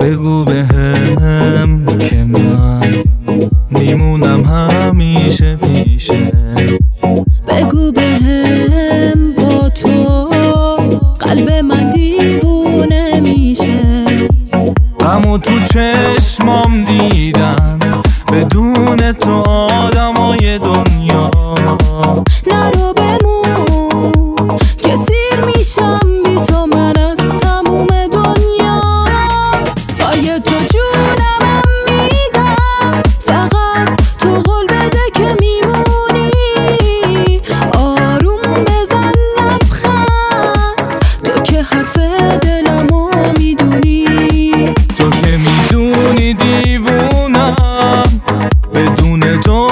بگو بهم که من میمونم همیشه پیشه. بگو بهم با تو قلب من دیوونه میشه. غمو تو چشمام دیدم، بدون تو آدمای دنیا. نرو بمون که سیر میشم بی تو من از تموم دنیا. پای تو جونم میدم، فقط تو قول بده که میمونی. آروم بزن لبخند، تو که حرف دلمو میدونی. تو که میدونی دیوونم، بدون تو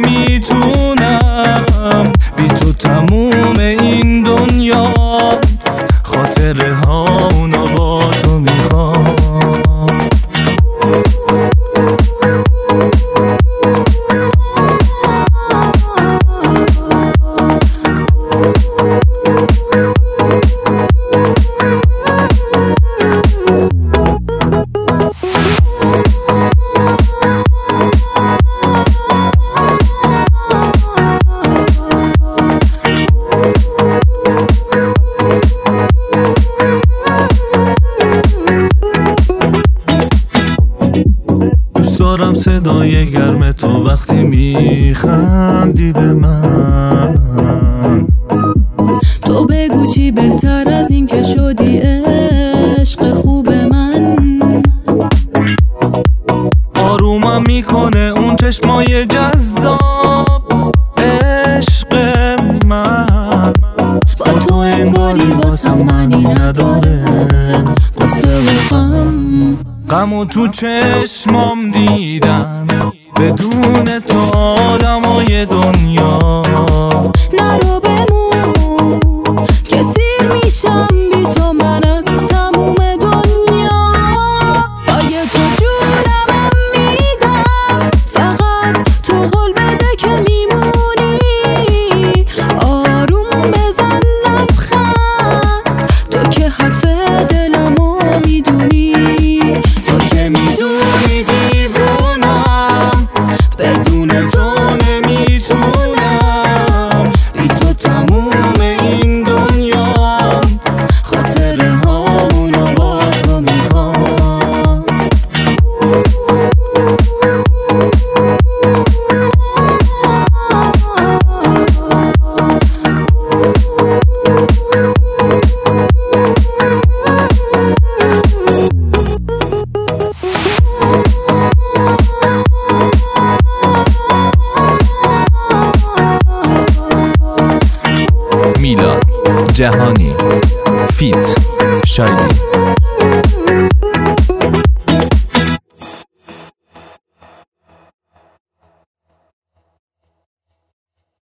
نمیتونم. بی تو تموم این دنیا، خاطره ها اونو با تو میخوام. دارم صدای گرم تو وقتی میخندی به من. تو بگو چی بهتر از این که شدی عشق خوب من. آرومم میکنه اون چشمای جذاب عشق من. با تو انگاری واسم معنی نداره قصه و غم. غمو تو چشمام دیدم، بدون تو آدمای دنیا. نرو بمون که سیر میشم بی تو من از تموم دنیا. پای تو جونم میدم، فقط تو قول بده که میمونی. آروم بزن لبخند، تو که حرف دلمو میدونی. تو که میدونی دیوونم، بدون تو نمیتونم. بی تو تموم این دنیا، خاطره هامونو با تو میخوام. میلاد جهانی فیت شایدی.